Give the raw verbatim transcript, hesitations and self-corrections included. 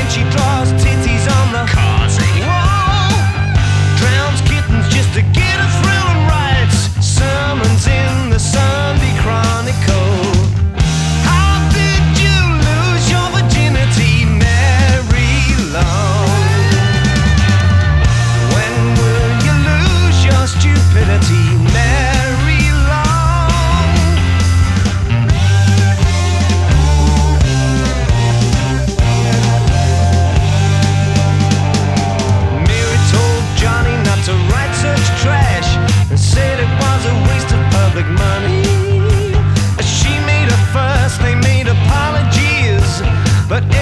She draws titties on the wall, drowns kittens just to get a thrill, and writes sermons in the Sunday Chronicle. How did you lose your virginity, Mary Long? When will you lose your stupidity, Mary Long? Mary told Johnny not to write such trash and said it was a waste of public money. She made a fuss, they made apologies, but